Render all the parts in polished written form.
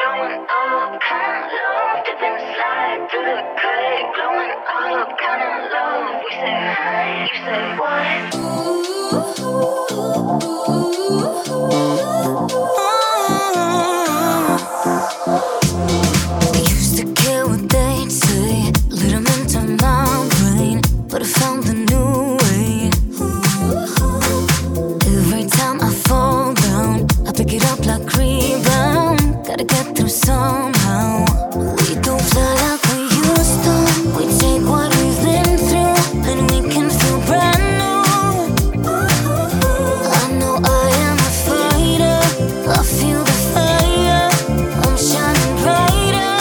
Blowing up, kinda love, dip and slide through the cut. Blowing up, kinda love. We say hi, you say what? Used to care what they'd say, let 'em into my brain, but I found the new way. Every time I fall down, I pick it up like rebound. Gotta get through somehow. We don't fly like we used to. We take what we've been through, and we can feel brand new. I know I am a fighter. I feel the fire. I'm shining brighter.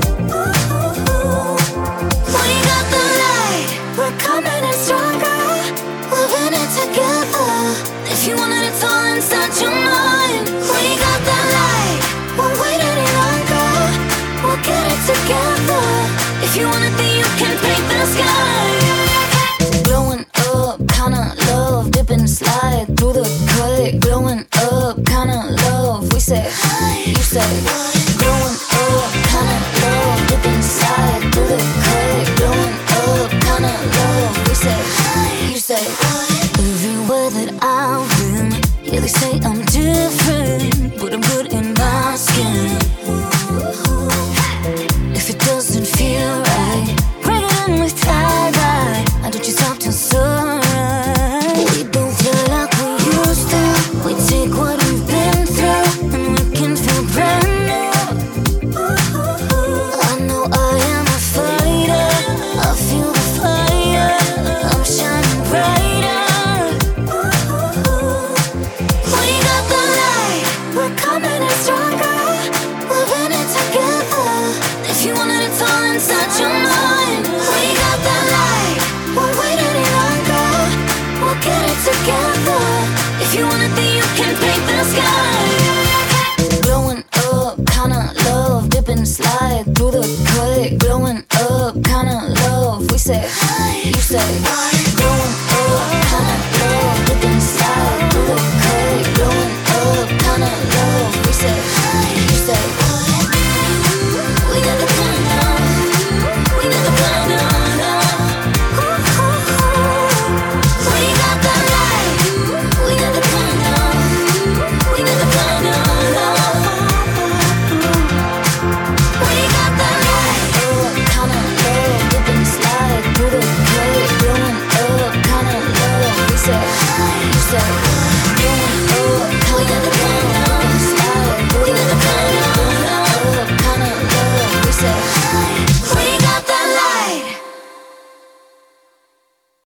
We got the light. We're coming in stronger. Living it together. If you wanted it all inside your mind, we got the light. Won't wait any longer. We'll get it together. If you want it, then you can paint the sky. Blowing up, kinda love, dip and slide through the cut. Blowing up, kinda love. We say hi, you say what? Blowing up, kinda love, dip and slide through the cut. Blowing up, kinda love. We say hi, you say what? Everywhere that I've been, yeah, they say I'm different, but I'm good in my skin. If it doesn't feel right, bring it in with tie-dye. I don't you stop till sunrise. We don't feel like we used to. We take what we've been through, and we can feel brand new. I know I am a fighter. I feel the fire. I'm shining brighter. We got the light. We're coming in stronger. Living it together. If you wanted it all inside your mind, we got the light. Won't wait any longer. We'll get it together. If you want it, then you can paint the sky. Blowing up, kinda love, dip and slide through the cut. Blowing up, kinda love. We say hi, you say what? Blowing up, kinda love, dip and slide through the cut. Blowing up, kinda love. We say hi, you say what?